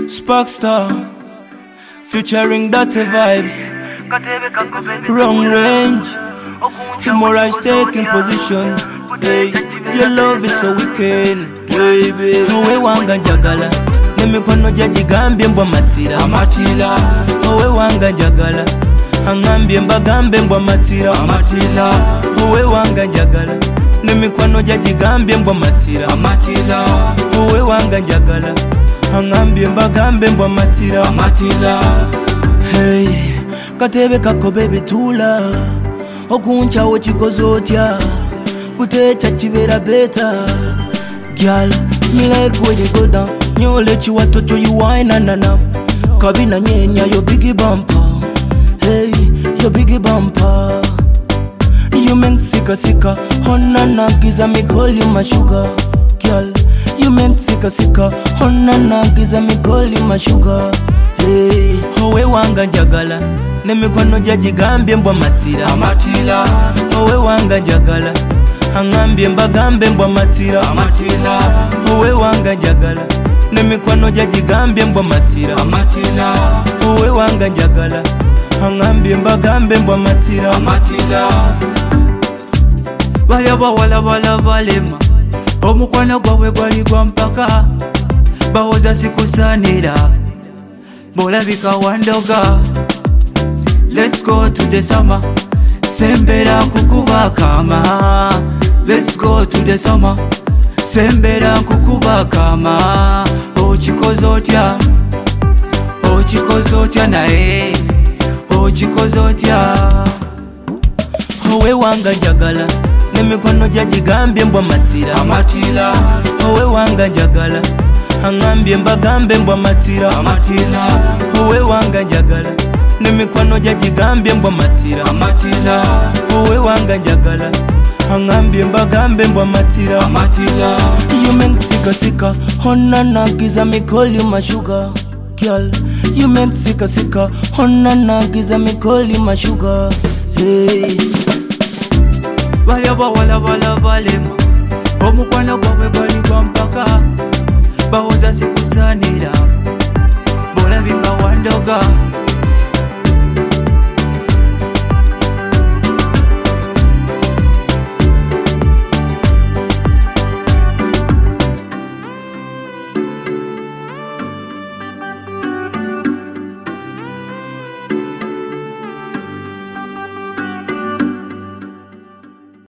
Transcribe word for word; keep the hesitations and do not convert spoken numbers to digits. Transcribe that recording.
Sparkstar featuring Dirty Vibes, Wrong Range, Hemorrhage taking position. Hey, your love is so wicked, baby. Uwe wanga njagala nemikono jagigambye mbwa matira amatira. Uwe wanga njagala angambye mbagambe mbwa matira amatira. Uwe wanga njagala nemikono jagigambye mbwa matira amatira. Uwe wanga njagala angambye mbagambe mbwa matira amatira. Hey, katebe kako baby tula okuncha ochikoze otya kutecha kibera better. Girl, me like when you go down. You let you what to you wine and na kabina nyenya your biggie bumper. Hey, your biggie bumper. You make sika sika honana giza me call you my sugar. Girl, you make sika sika honana giza me call you my sugar. Hey, owe wanga njagala nemikono jagigambye mbwa matira amatira. Owe wanga njagala angambye mbagambe mbwa matira amatira. Owe wanga njagala nemikono jagigambye mbwa matira amatira. Owe wanga njagala angambye mbagambe mbwa matira amatira. Baya bawala bala balema omukwana gwawe gwali gwa mpaka bawoza sikusanira bolabika wandoga. Let's go to the summer sembera kukuba kama. Let's go to the summer sembera kukuba kama. Ochikoze otya ochikoze otya nae ochikoze otya. Owe wanga njagala nemikono jagigambye mbwa matira amatira. Owe wanga njagala angambye mbagambe mbwa matira amatira. Owe wanga njagala nemikono jagigambye mbwa matira amatira. Owe wanga njagala angambye mbagambe mbwa matira amatira. You make sika sika honana giza me call you my sugar. Girl, you make sika sika honana giza me call you my sugar. Hey, baya bawala bala balema